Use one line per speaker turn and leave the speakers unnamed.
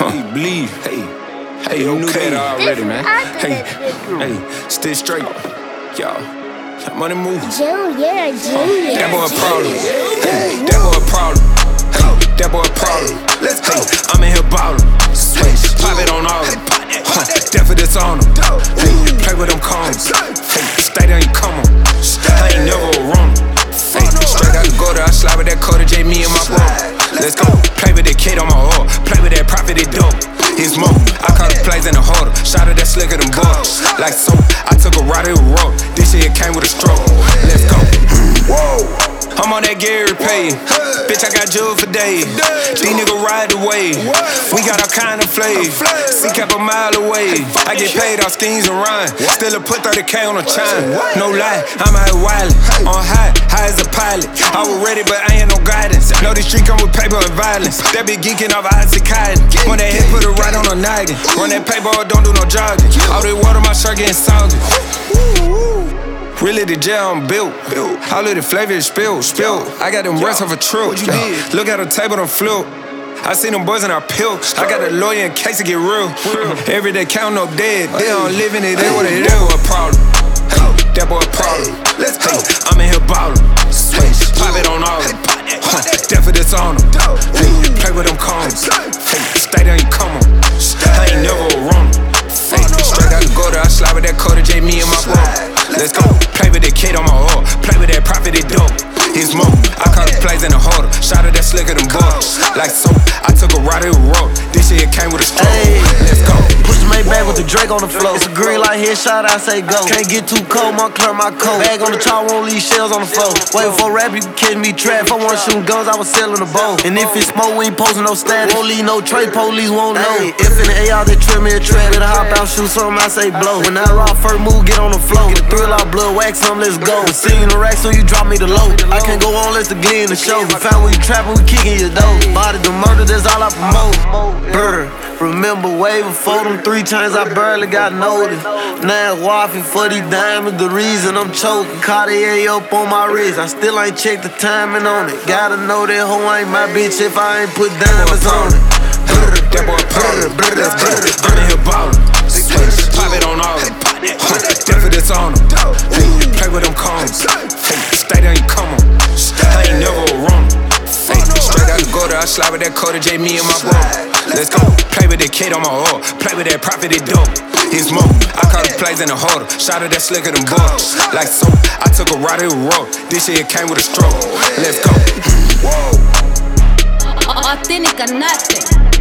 Bleed. Hey, you knew that already, man. Hey, stay straight. Y'all money move.
Junior.
That boy a problem. That boy a problem. That boy a problem. Let's go. I'm in here ballin'. Pop it on all of them. Death for this on them. Play with them cones. Stay there and come on. I ain't never a runner. Straight out the gutter, I slide with that Cody J, me and my bro. Let's go. Play with that kid on my oil. Play with that profit, it dope. It's more. I caught the plays in the harder. Shot at that slicker than bugs. Like soap, I took a ride, it was rough. This shit came with a stroke. Let's go. Whoa. I'm on that Gary Pay. Bitch, I got jewelry for days. These niggas ride the wave. We got all kind of flavor. See, kept a mile away. I get paid off schemes and run. Still put 30K on a chime. No lie, I'm out wildin'. On high as a pilot. I was ready, but I ain't no guidance. Know the street come with paper and violence. That be geeking off Isaac Cotton. When that hit, put it right on a noggin. Run that paper, don't do no jogging. All this water, my shirt getting soggy. Really the jail I'm built. All of the flavor is spilled. I got them rest of a trip. Look at the table, them flip. I seen them boys in our pill. I got a lawyer in case it get real. Every day count no dead. They don't live in it, they what it is. That boy a problem. That boy a problem. Let's go. I'm in here ballin'. Pop it on all of them. Death for this on them. Play with them cones. Stay there and come on. I ain't never a runner. Straight out the gutter, I slide with that Cody J, me and my bro. Let's go. Play with that kid on my oil. Play with that profit, it dope. It's more. I caught the plays in the harder. Shot at that slicker than bugs. Like soap, I took a ride, it was rough. This shit came with a stroke. Let's go.
Push the main bag with the Drake on the floor. It's a green light headshot, I say go. Can't get too cold, my clear my coat. Bag on the chart, won't leave shells on the floor. Waiting for rap, you can catch me trap. If I want shooting guns, I was selling the bow. And if it's smoke, we ain't posting no status. Won't leave no tray, police won't know. If in the AR, they trim me a trap. Better hop out, shoot something, I say blow. When I rock first move, get on the floor. Get a thrill out, blood, wax some, let's go. Singing the rack, so you drop me the low. I can't go on, let's again the show. We found we trapping, we kicking your dough. Body the murder, that's all I promote. Brr. Remember way before them 3 chains, I barely got noticed. Now it's wifey for these diamonds, the reason I'm choking. Cartier up on my wrist, I still ain't checked the timing on it. Gotta know that hoe ain't my bitch if I ain't put diamonds on it.
That boy a problem. I'm in here ballin'. Pop it on all of them. Death for this on them. Play with them cones. Stay there and come on. I ain't never a runner. Straight out the gutter, I slide with that Cody J, me and my bro. Let's go. Play with that kid on my oil. Play with that profit, it dope. It's more. I caught the plays in the harder. Shot at that slicker than bugs. Like soap, I took a ride, it was rough. This shit came with a stroke. Let's go.
Authentic or nothing.